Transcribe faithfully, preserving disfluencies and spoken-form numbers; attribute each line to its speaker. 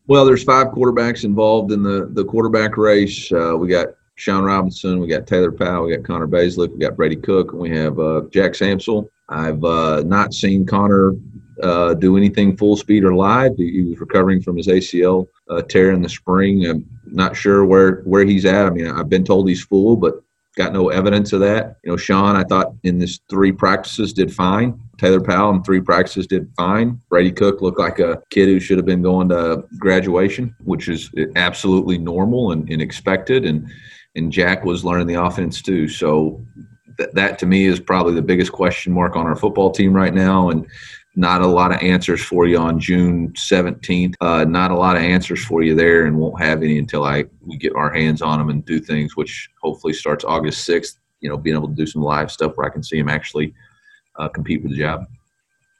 Speaker 1: Well, there's five quarterbacks involved in the the quarterback race. Uh, we got Sean Robinson, we got Taylor Powell, we got Connor Baselick, we got Brady Cook, and we have uh, Jack Samsel. I've uh, not seen Connor uh, do anything full speed or live. He, he was recovering from his A C L uh, tear in the spring. I'm not sure where where he's at. I mean, I've been told he's full, but got no evidence of that. You know, Sean, I thought in this three practices did fine. Taylor Powell in three practices did fine. Brady Cook looked like a kid who should have been going to graduation, which is absolutely normal and, and expected. And and Jack was learning the offense too. So th- that to me is probably the biggest question mark on our football team right now. And not a lot of answers for you on June seventeenth. Uh, not a lot of answers for you there, and won't have any until I we get our hands on them and do things, which hopefully starts August sixth. You know, being able to do some live stuff where I can see him actually uh, compete for the job.